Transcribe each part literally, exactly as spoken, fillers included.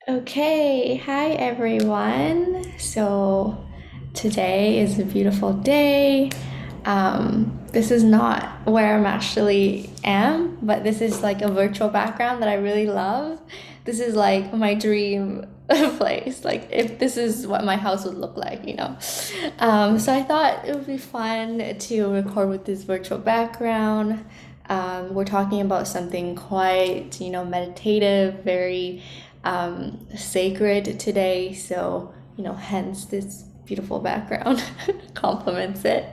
Okay, hi everyone. So today is a beautiful day. Um, this is not where I'm actually am, but this is like a virtual background that I really love. This is like my dream place. Like if this is what my house would look like, you know. Um, so I thought it would be fun to record with this virtual background. Um, we're talking about something quite, you know, meditative, very um, sacred today. So, you know, hence this beautiful background complements it.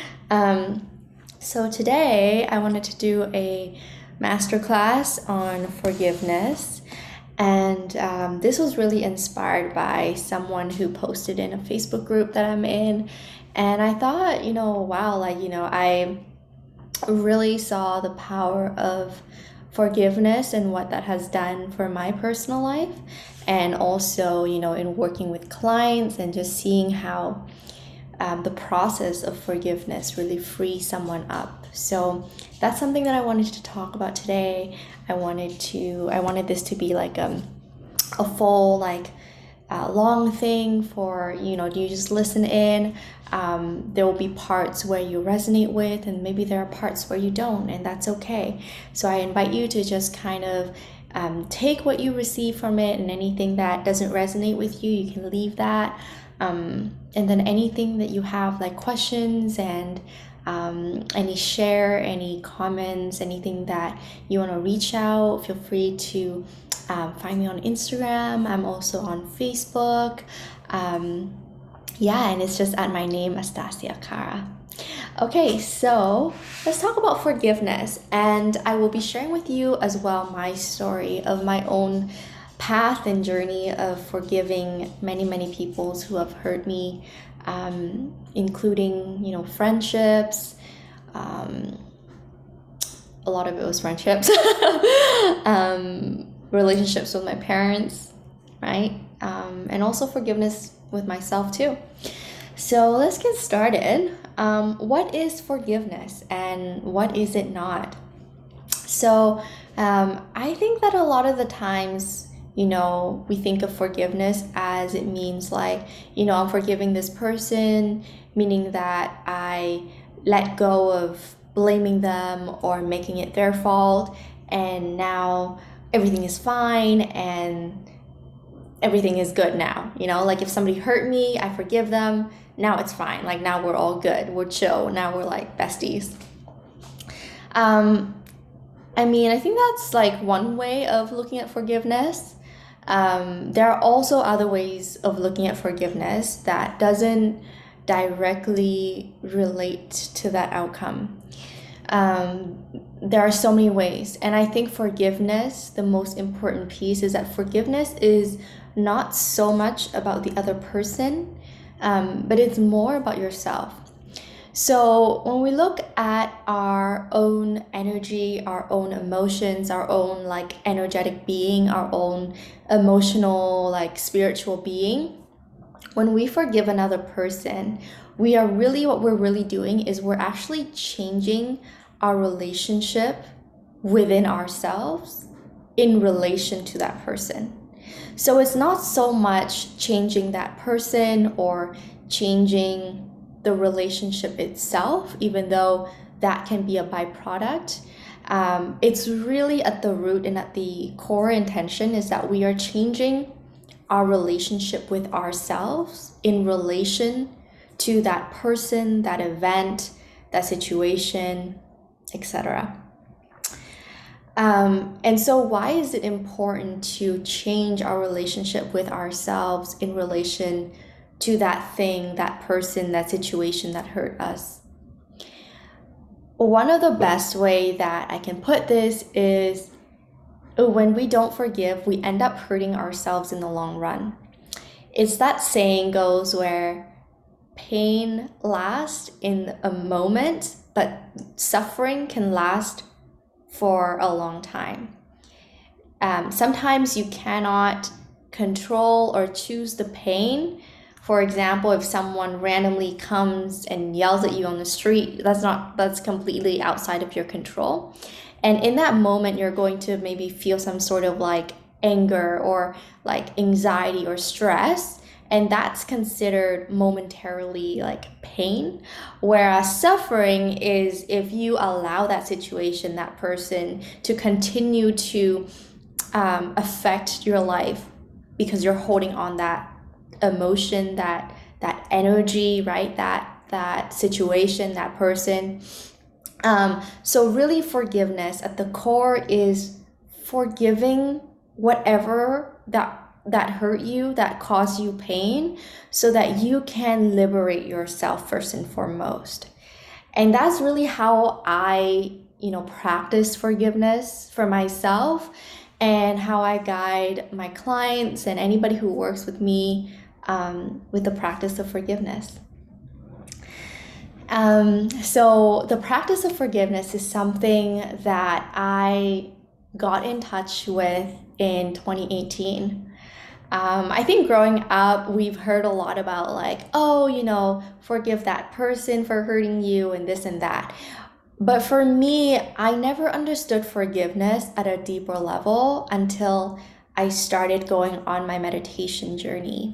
Um, so today I wanted to do a masterclass on forgiveness. And um, this was really inspired by someone who posted in a Facebook group that I'm in. And I thought, you know, wow, like, you know, I really saw the power of forgiveness and what that has done for my personal life. And also, you know, in working with clients and just seeing how um, the process of forgiveness really frees someone up. So that's something that I wanted to talk about today. I wanted to, I wanted this to be like um, a full, like, uh, long thing for, you know, you just listen in. Um, there will be parts where you resonate with, and maybe there are parts where you don't, and that's okay. So I invite you to just kind of um, take what you receive from it, and anything that doesn't resonate with you, you can leave that. Um, and then anything that you have, like questions and um, any share, any comments, anything that you want to reach out, feel free to um, find me on Instagram. I'm also on Facebook. Um, yeah, and it's just at my name, Astasia Cara. Okay, so let's talk about forgiveness. And I will be sharing with you as well my story of my own path and journey of forgiving many, many people who have hurt me, um, including, you know, friendships. Um, a lot of it was friendships, um, relationships with my parents, right? Um, and also forgiveness with myself too. So let's get started. Um, what is forgiveness and what is it not? So um, I think that a lot of the times, you know, we think of forgiveness as it means like, you know, I'm forgiving this person, meaning that I let go of blaming them or making it their fault, and now everything is fine and everything is good now. You know, like if somebody hurt me, I forgive them. Now it's fine. Like now we're all good. We're chill. Now we're like besties. Um, I mean, I think that's like one way of looking at forgiveness. Um, there are also other ways of looking at forgiveness that doesn't directly relate to that outcome. Um, there are so many ways, and I think forgiveness, the most important piece is that forgiveness is not so much about the other person, um, but it's more about yourself. So when we look at our own energy, our own emotions, our own like energetic being, our own emotional, like spiritual being, when we forgive another person, we are really, what we're really doing is we're actually changing our relationship within ourselves in relation to that person. So it's not so much changing that person or changing the relationship itself, even though that can be a byproduct. Um, it's really at the root and at the core intention is that we are changing our relationship with ourselves in relation to that person, that event, that situation, et cetera. Um, and so, why is it important to change our relationship with ourselves in relation to that thing, that person, that situation that hurt us? One of the best way that I can put this is when we don't forgive, we end up hurting ourselves in the long run. It's that saying goes where pain lasts in a moment, but suffering can last for a long time. Um, sometimes you cannot control or choose the pain. For example, if someone randomly comes and yells at you on the street, that's not that's completely outside of your control. And in that moment, you're going to maybe feel some sort of like anger or like anxiety or stress, and that's considered momentarily like pain. Whereas suffering is if you allow that situation, that person to continue to um, affect your life because you're holding on that emotion, that that energy, right? That that situation, that person. Um, so really forgiveness at the core is forgiving whatever that that hurt you, that caused you pain, so that you can liberate yourself first and foremost. And that's really how I, you know, practice forgiveness for myself, and how I guide my clients and anybody who works with me um, with the practice of forgiveness. Um, so the practice of forgiveness is something that I got in touch with in twenty eighteen. Um, I think growing up, we've heard a lot about like, oh, you know, forgive that person for hurting you and this and that. But for me, I never understood forgiveness at a deeper level until I started going on my meditation journey.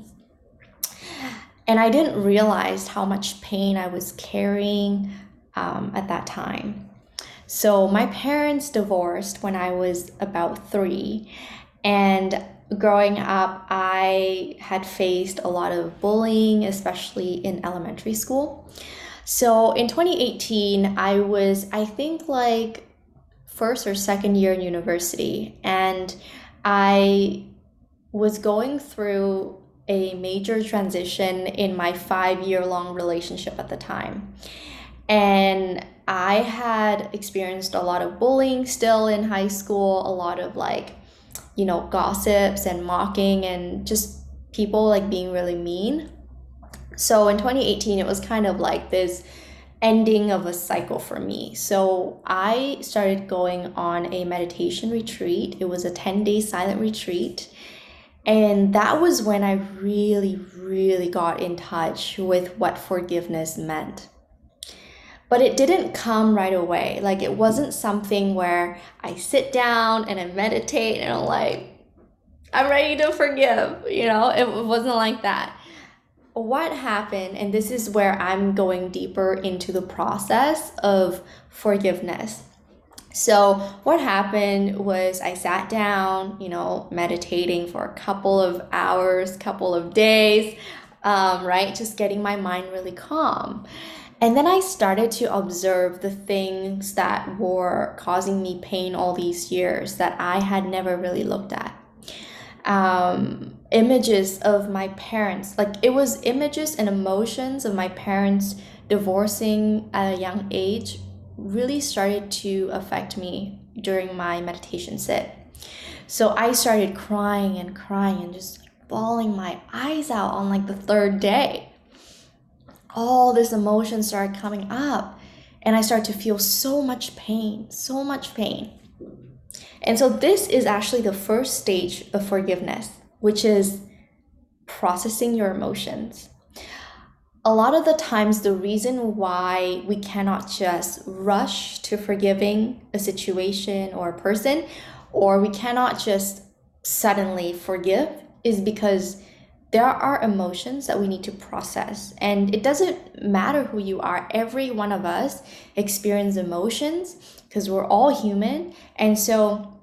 And I didn't realize how much pain I was carrying um, at that time. So my parents divorced when I was about three. And growing up, I had faced a lot of bullying, especially in elementary school. So in twenty eighteen, I was, I think, like first or second year in university. And I was going through a major transition in my five-year-long relationship at the time. And I had experienced a lot of bullying still in high school, a lot of like, you know, gossips and mocking and just people like being really mean. So in twenty eighteen, it was kind of like this ending of a cycle for me. So I started going on a meditation retreat. It was a ten-day silent retreat. And that was when I really, really got in touch with what forgiveness meant. But it didn't come right away. Like it wasn't something where I sit down and I meditate and I'm like, I'm ready to forgive. You know, it wasn't like that. What happened, and this is where I'm going deeper into the process of forgiveness. So what happened was I sat down, you know, meditating for a couple of hours, couple of days, um, right? Just getting my mind really calm. And then I started to observe the things that were causing me pain all these years that I had never really looked at. Um, images of my parents, like it was images and emotions of my parents divorcing at a young age really started to affect me during my meditation sit. So I started crying and crying and just like bawling my eyes out on like the third day. All this emotion started coming up and I started to feel so much pain, so much pain. And so this is actually the first stage of forgiveness, which is processing your emotions. A lot of the times, the reason why we cannot just rush to forgiving a situation or a person, or we cannot just suddenly forgive, is because there are emotions that we need to process. And it doesn't matter who you are. Every one of us experience emotions because we're all human. And so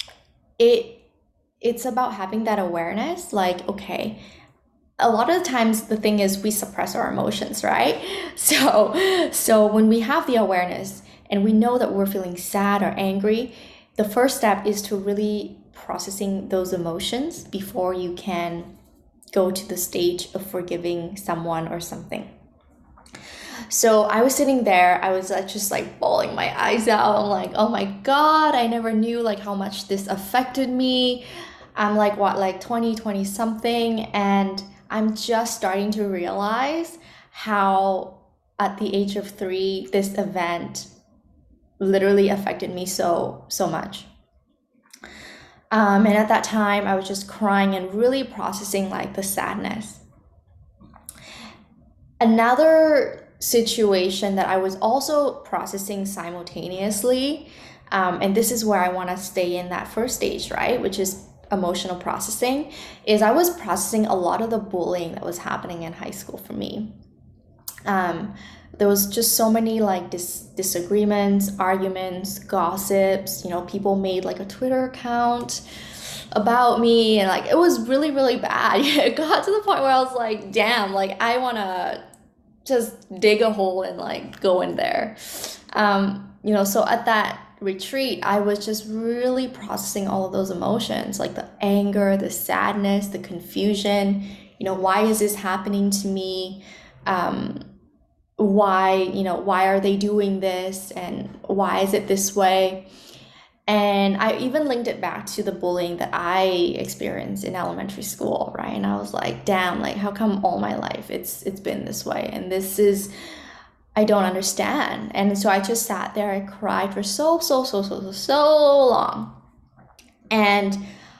it it's about having that awareness, like, okay, a lot of the times the thing is we suppress our emotions, right? So, so when we have the awareness and we know that we're feeling sad or angry, the first step is to really processing those emotions before you can go to the stage of forgiving someone or something. So I was sitting there, I was just like bawling my eyes out. I'm like, oh my God, I never knew like how much this affected me. I'm like, what, like twenty, twenty something. And I'm just starting to realize how at the age of three, this event literally affected me so, so much. Um, and at that time, I was just crying and really processing like the sadness. Another situation that I was also processing simultaneously, um, and this is where I want to stay in that first stage, right? Which is emotional processing is I was processing a lot of the bullying that was happening in high school for me. Um, there was just so many like dis- disagreements, arguments, gossips. You know, people made like a Twitter account about me, and like it was really, really bad. It got to the point where I was like, damn, like I want to just dig a hole and like go in there. Um, you know, so at that retreat, I was just really processing all of those emotions, like the anger, the sadness, the confusion. You know, why is this happening to me? Um, why, you know, why are they doing this? And why is it this way? And I even linked it back to the bullying that I experienced in elementary school, right? And I was like, damn, like how come all my life it's it's been this way? And this is, I don't understand. And so I just sat there, I cried for so, so, so, so, so, so long. And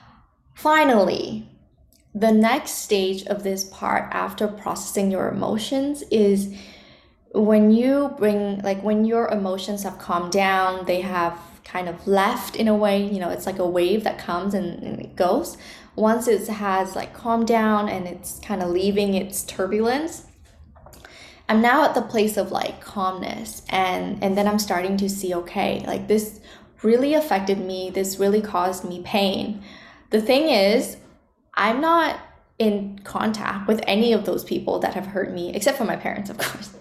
finally, the next stage of this part after processing your emotions is when you bring, like when your emotions have calmed down, they have kind of left in a way, you know, it's like a wave that comes and, and it goes. Once it has like calmed down and it's kind of leaving its turbulence, I'm now at the place of like calmness, and and then I'm starting to see, okay, like this really affected me, this really caused me pain. The thing is, I'm not in contact with any of those people that have hurt me, except for my parents, of course.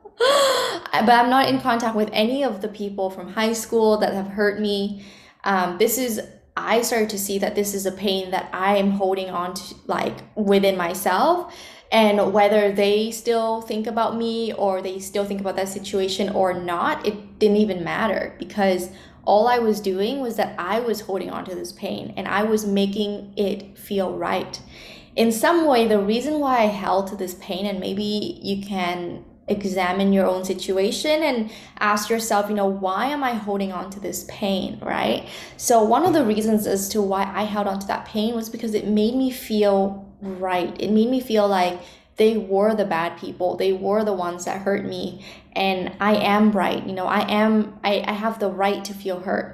But I'm not in contact with any of the people from high school that have hurt me. Um, this is, I started to see that this is a pain that I am holding on to, like within myself. And whether they still think about me or they still think about that situation or not, it didn't even matter, because all I was doing was that I was holding on to this pain and I was making it feel right. In some way, the reason why I held to this pain, and maybe you can examine your own situation and ask yourself, you know, why am I holding on to this pain, right? So one of the reasons as to why I held on to that pain was because it made me feel right. It made me feel like they were the bad people. They were the ones that hurt me. And I am right. You know, I am, I, I have the right to feel hurt.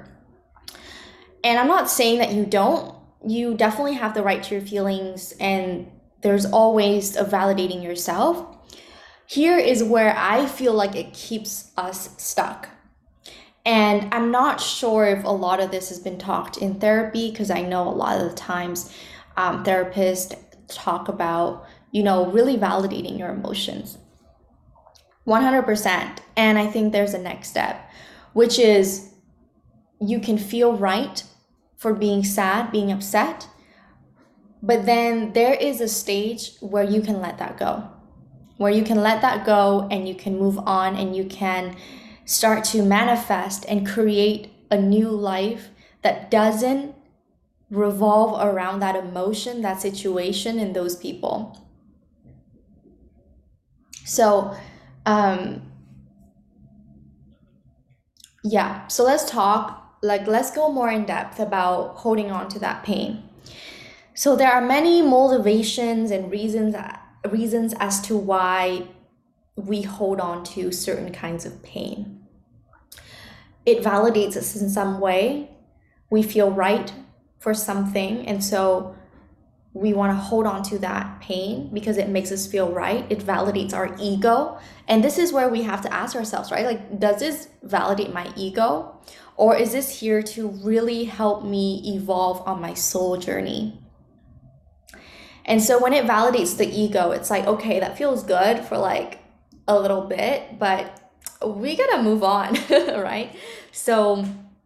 And I'm not saying that you don't. You definitely have the right to your feelings, and there's always a validating yourself. Here is where I feel like it keeps us stuck. And I'm not sure if a lot of this has been talked in therapy, because I know a lot of the times um, therapists talk about, you know, really validating your emotions. one hundred percent. And I think there's a next step, which is you can feel right for being sad, being upset, but then there is a stage where you can let that go. Where you can let that go and you can move on and you can start to manifest and create a new life that doesn't revolve around that emotion, that situation, and those people. So, um, yeah, so let's talk, like, let's go more in depth about holding on to that pain. So there are many motivations and reasons reasons as to why we hold on to certain kinds of pain. It validates us in some way. We feel right for something, and so we want to hold on to that pain because it makes us feel right. It validates our ego. And this is where we have to ask ourselves, right? Like, does this validate my ego? Or is this here to really help me evolve on my soul journey? And so when it validates the ego, it's like, okay, that feels good for like a little bit, but we gotta move on, right? So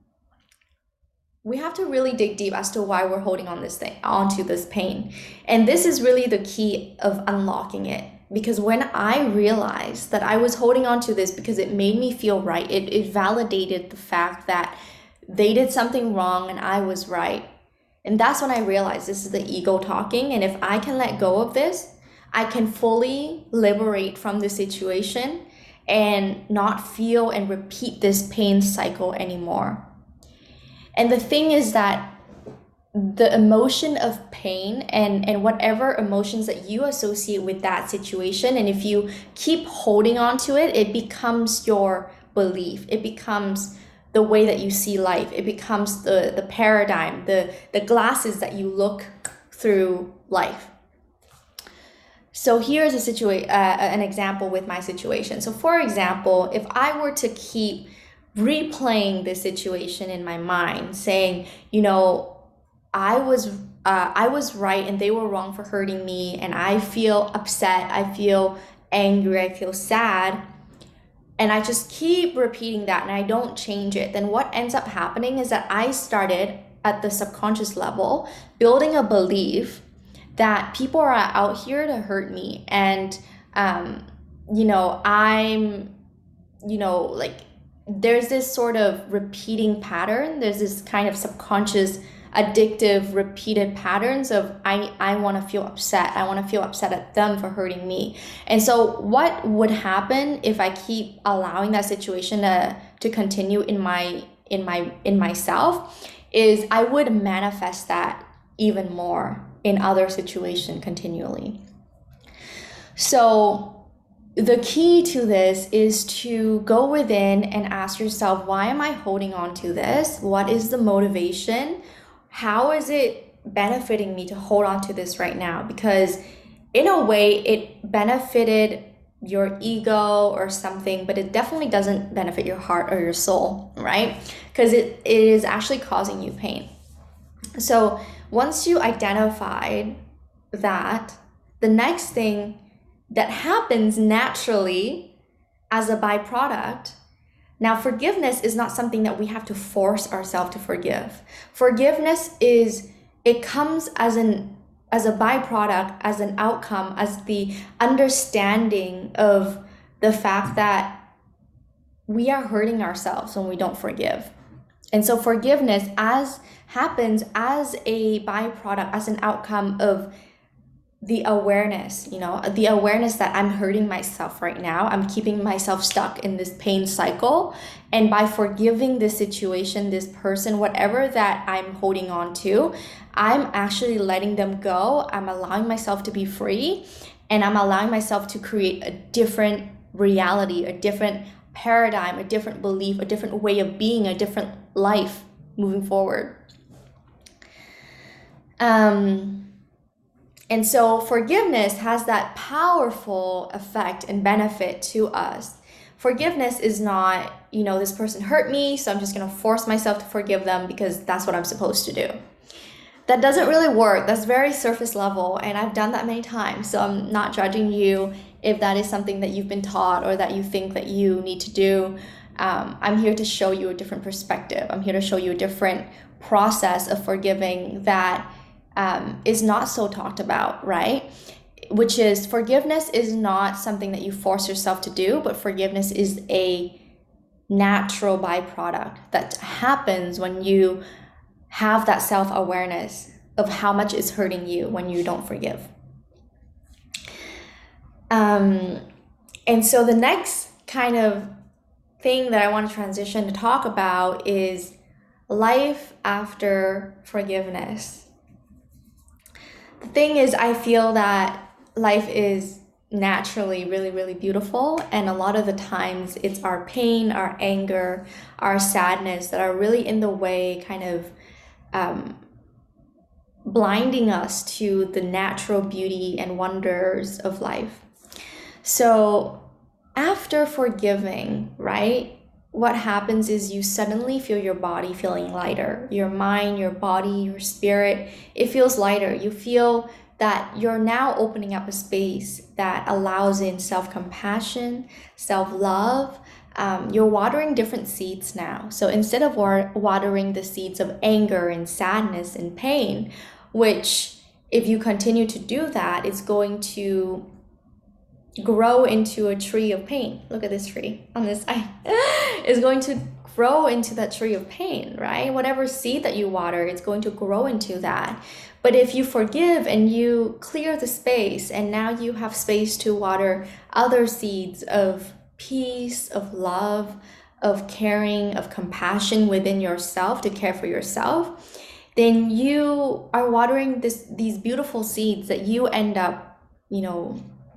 we have to really dig deep as to why we're holding on this thing, onto this pain. And this is really the key of unlocking it. Because when I realized that I was holding on to this because it made me feel right, it, it validated the fact that they did something wrong and I was right. And that's when I realized this is the ego talking. And if I can let go of this, I can fully liberate from the situation and not feel and repeat this pain cycle anymore. And the thing is that the emotion of pain and, and whatever emotions that you associate with that situation, and if you keep holding on to it, it becomes your belief. It becomes the way that you see life. It becomes the, the paradigm, the, the glasses that you look through life. So here's a situa- uh, an example with my situation. So for example, if I were to keep replaying this situation in my mind, saying, you know, I was uh, I was right and they were wrong for hurting me, and I feel upset, I feel angry, I feel sad, and I just keep repeating that and I don't change it, then what ends up happening is that I started at the subconscious level building a belief that people are out here to hurt me, and um, you know, I'm, you know, like there's this sort of repeating pattern. There's this kind of subconscious addictive repeated patterns of I, I want to feel upset. I want to feel upset at them for hurting me. And so what would happen if I keep allowing that situation to, to continue in my in my in myself is I would manifest that even more in other situations continually. So the key to this is to go within and ask yourself, why am I holding on to this? What is the motivation? How is it benefiting me to hold on to this right now? Because in a way, it benefited your ego or something, but it definitely doesn't benefit your heart or your soul, right? Because it, it is actually causing you pain. So once you identified that, the next thing that happens naturally as a byproduct. Now, forgiveness is not something that we have to force ourselves to forgive. Forgiveness is, it comes as an as a byproduct, as an outcome, as the understanding of the fact that we are hurting ourselves when we don't forgive. And so forgiveness as happens as a byproduct, as an outcome of the awareness, you know, the awareness that I'm hurting myself right now. I'm keeping myself stuck in this pain cycle. And by forgiving this situation, this person, whatever that I'm holding on to, I'm actually letting them go. I'm allowing myself to be free, and I'm allowing myself to create a different reality, a different paradigm, a different belief, a different way of being, a different life moving forward. Um, And so forgiveness has that powerful effect and benefit to us. Forgiveness is not, you know, this person hurt me, so I'm just going to force myself to forgive them because that's what I'm supposed to do. That doesn't really work. That's very surface level, and I've done that many times. So I'm not judging you if that is something that you've been taught or that you think that you need to do. Um, I'm here to show you a different perspective. I'm here to show you a different process of forgiving that Um, is not so talked about, right? Which is, forgiveness is not something that you force yourself to do, but forgiveness is a natural byproduct that happens when you have that self-awareness of how much is hurting you when you don't forgive. Um, and so the next kind of thing that I want to transition to talk about is life after forgiveness. The thing is, I feel that life is naturally really, really beautiful. And a lot of the times it's our pain, our anger, our sadness that are really in the way, kind of um, blinding us to the natural beauty and wonders of life. So after forgiving, right? What happens is you suddenly feel your body feeling lighter. Your mind, your body, your spirit, it feels lighter. You feel that you're now opening up a space that allows in self-compassion, self-love. Um, you're watering different seeds now. So instead of wa- watering the seeds of anger and sadness and pain, which if you continue to do that, it's going to grow into a tree of pain. Look at this tree on this side. It's going to grow into that tree of pain, right? Whatever seed that you water, it's going to grow into that. But if you forgive and you clear the space, and now you have space to water other seeds of peace, of love, of caring, of compassion within yourself, to care for yourself, then you are watering this these beautiful seeds that you end up, you know,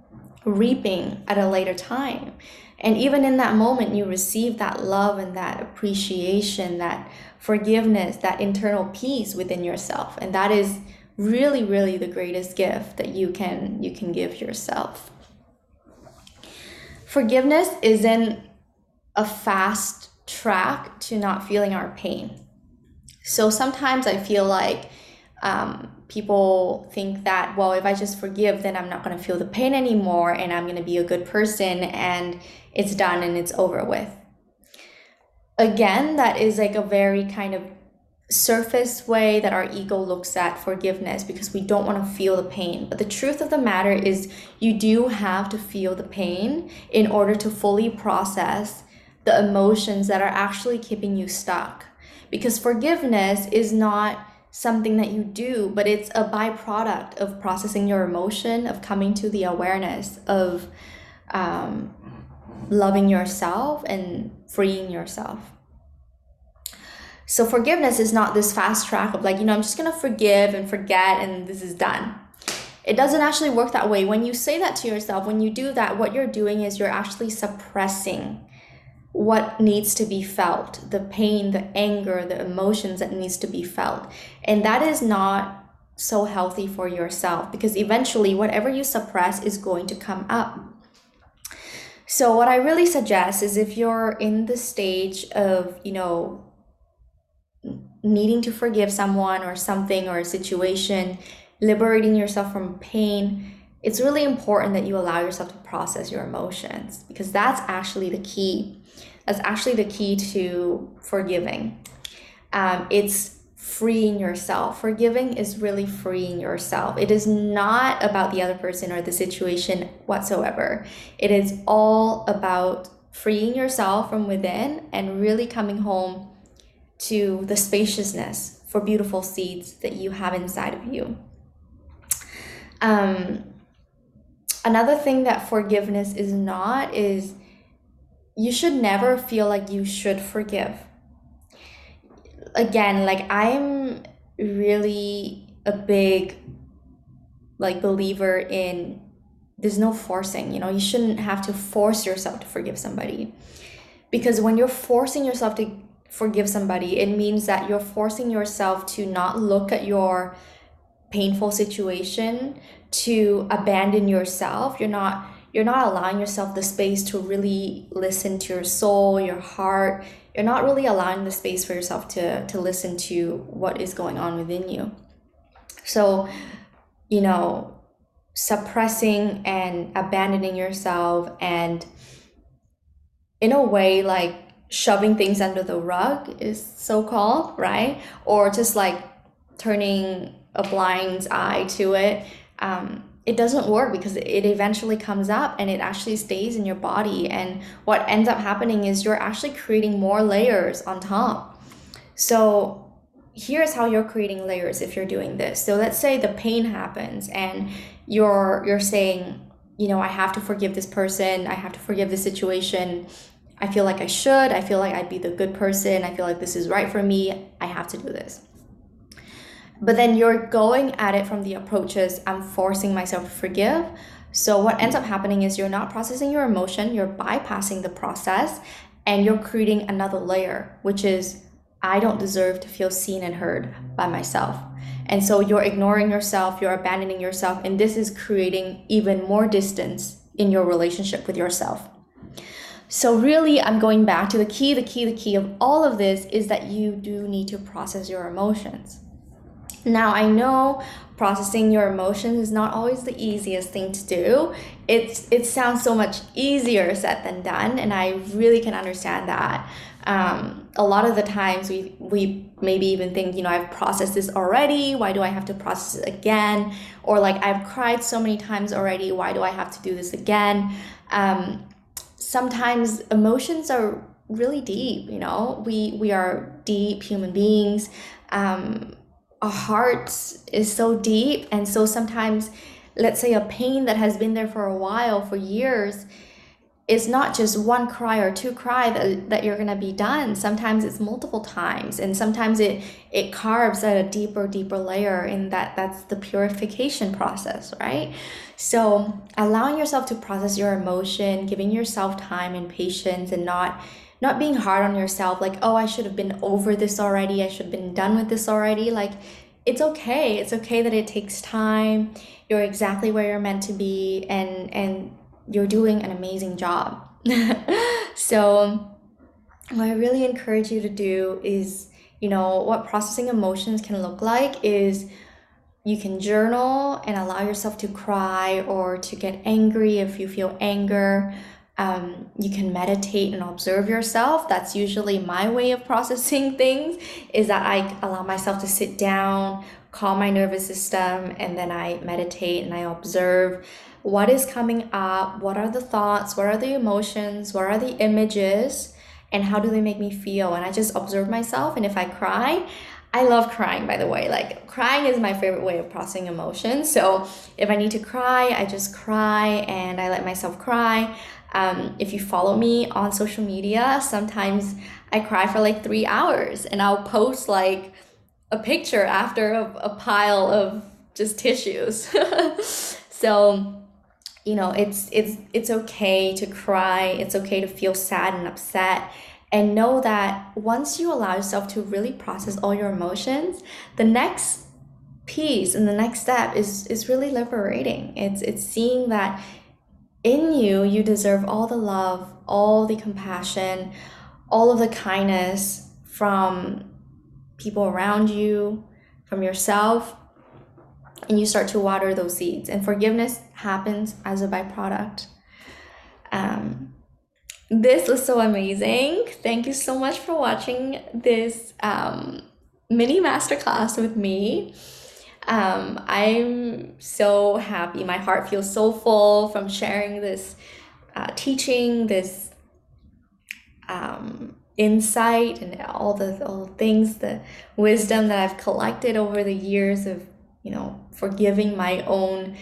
reaping at a later time. And even in that moment, you receive that love and that appreciation, that forgiveness, that internal peace within yourself. And that is really, really the greatest gift that you can you can give yourself. Forgiveness isn't a fast track to not feeling our pain. So sometimes I feel like um, people think that, well, if I just forgive, then I'm not going to feel the pain anymore and I'm going to be a good person and it's done and it's over with. Again, that is like a very kind of surface way that our ego looks at forgiveness because we don't want to feel the pain. But the truth of the matter is you do have to feel the pain in order to fully process the emotions that are actually keeping you stuck. Because forgiveness is not something that you do, but it's a byproduct of processing your emotion, of coming to the awareness of um, loving yourself and freeing yourself. So forgiveness is not this fast track of like, you know, I'm just going to forgive and forget and this is done. It doesn't actually work that way. When you say that to yourself, when you do that, what you're doing is you're actually suppressing what needs to be felt, the pain, the anger, the emotions that needs to be felt. And that is not so healthy for yourself because eventually whatever you suppress is going to come up. So what I really suggest is if you're in the stage of, you know, needing to forgive someone or something or a situation, liberating yourself from pain, it's really important that you allow yourself to process your emotions because that's actually the key. That's actually the key to forgiving. Um, it's freeing yourself. Forgiving is really freeing yourself. It is not about the other person or the situation whatsoever. It is all about freeing yourself from within and really coming home to the spaciousness for beautiful seeds that you have inside of you. Um, another thing that forgiveness is not is you should never feel like you should forgive. Again, like I'm really a big like believer in there's no forcing, you know, you shouldn't have to force yourself to forgive somebody. Because when you're forcing yourself to forgive somebody, it means that you're forcing yourself to not look at your painful situation, to abandon yourself. You're not You're not allowing yourself the space to really listen to your soul, your heart. You're not really allowing the space for yourself to, to listen to what is going on within you. So, you know, suppressing and abandoning yourself and in a way like shoving things under the rug is so-called, right? Or just like turning a blind eye to it. Um, it doesn't work because it eventually comes up and it actually stays in your body. And what ends up happening is you're actually creating more layers on top. So here's how you're creating layers if you're doing this. So let's say the pain happens and you're you're saying, you know, I have to forgive this person. I have to forgive this situation. I feel like I should. I feel like I'd be the good person. I feel like this is right for me. I have to do this. But then you're going at it from the approaches, I'm forcing myself to forgive. So what ends up happening is you're not processing your emotion, you're bypassing the process, and you're creating another layer, which is, I don't deserve to feel seen and heard by myself. And so you're ignoring yourself, you're abandoning yourself, and this is creating even more distance in your relationship with yourself. So really, I'm going back to the key, the key, the key of all of this is that you do need to process your emotions. Now, I know processing your emotions is not always the easiest thing to do. It's, it sounds so much easier said than done, and I really can understand that. Um, a lot of the times we, we maybe even think, you know, I've processed this already, why do I have to process it again? Or like, I've cried so many times already, why do I have to do this again? Um, sometimes emotions are really deep, you know, we, we are deep human beings. Um, Our heart is so deep, and so sometimes, let's say a pain that has been there for a while, for years, it's not just one cry or two cry that, that you're gonna be done. Sometimes it's multiple times, and sometimes it it carves at a deeper, deeper layer, and that that's the purification process, right? So allowing yourself to process your emotion, giving yourself time and patience, and not not being hard on yourself, like, oh, I should have been over this already, I should have been done with this already. Like, it's okay. It's okay that it takes time. You're exactly where you're meant to be, and and you're doing an amazing job. So what I really encourage you to do is, you know, what processing emotions can look like is you can journal and allow yourself to cry or to get angry if you feel anger. Um, you can meditate and observe yourself. That's usually my way of processing things, is that I allow myself to sit down, calm my nervous system, and then I meditate and I observe what is coming up, what are the thoughts, what are the emotions, what are the images, and how do they make me feel. And I just observe myself. And if I cry, I love crying, by the way. Like, crying is my favorite way of processing emotions. So if I need to cry, I just cry and I let myself cry. Um, if you follow me on social media, sometimes I cry for like three hours and I'll post like a picture after a, a pile of just tissues. So, you know, it's it's it's okay to cry. It's okay to feel sad and upset. And know that once you allow yourself to really process all your emotions, the next piece and the next step is is really liberating. It's it's seeing that in you, you deserve all the love, all the compassion, all of the kindness from people around you, from yourself, and you start to water those seeds. And forgiveness happens as a byproduct. Um, This was so amazing. Thank you so much for watching this um, mini masterclass with me. Um, I'm so happy. My heart feels so full from sharing this uh, teaching, this um, insight, and all the, all the things, the wisdom that I've collected over the years of, you know, forgiving my own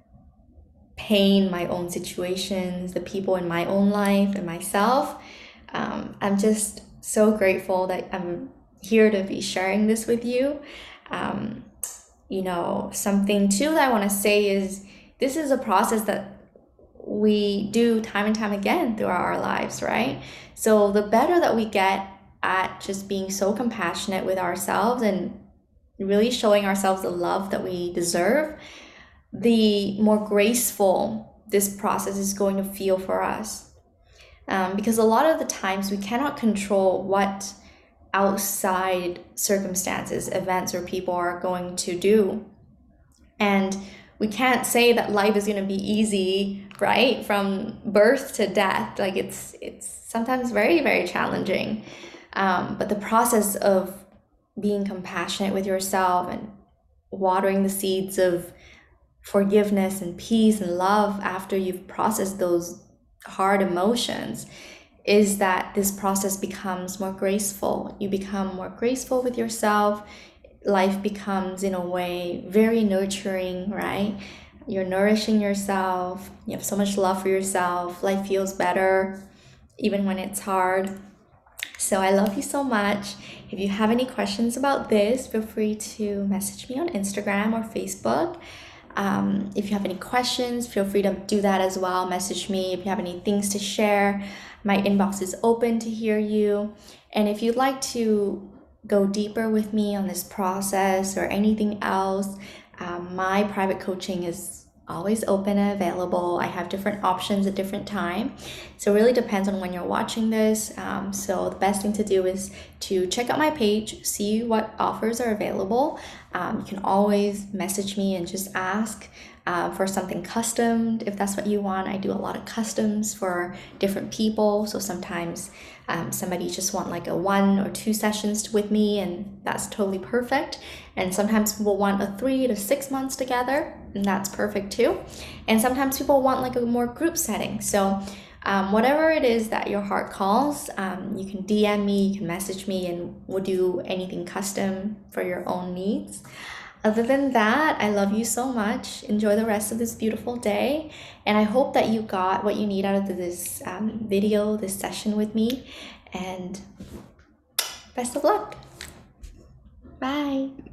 pain, my own situations, the people in my own life, and myself. Um, I'm just so grateful that I'm here to be sharing this with you. Um, you know, something too that I want to say is this is a process that we do time and time again throughout our lives, right? So the better that we get at just being so compassionate with ourselves and really showing ourselves the love that we deserve, the more graceful this process is going to feel for us. Um, because a lot of the times we cannot control what outside circumstances, events, or people are going to do. And we can't say that life is going to be easy, right? From birth to death. Like it's it's sometimes very, very challenging. Um, but the process of being compassionate with yourself and watering the seeds of forgiveness and peace and love after you've processed those hard emotions is that this process becomes more graceful. You become more graceful with yourself. Life becomes, in a way, very nurturing, right? You're nourishing yourself. You have so much love for yourself. Life feels better even when it's hard. So I love you so much. If you have any questions about this, feel free to message me on Instagram or Facebook. Um, if you have any questions, feel free to do that as well. Message me if you have any things to share. My inbox is open to hear you. And if you'd like to go deeper with me on this process or anything else, um, my private coaching is always open and available. I have different options at different time. So it really depends on when you're watching this. Um, so the best thing to do is to check out my page, see what offers are available. Um, you can always message me and just ask uh, for something custom if that's what you want. I do a lot of customs for different people. So sometimes um, somebody just want like a one or two sessions with me, and that's totally perfect. And sometimes people want a three to six months together, and that's perfect too. And sometimes people want like a more group setting. So um, whatever it is that your heart calls, um, you can D M me, you can message me, and we'll do anything custom for your own needs. Other than that, I love you so much. Enjoy the rest of this beautiful day. And I hope that you got what you need out of this um, video, this session with me. And best of luck. Bye.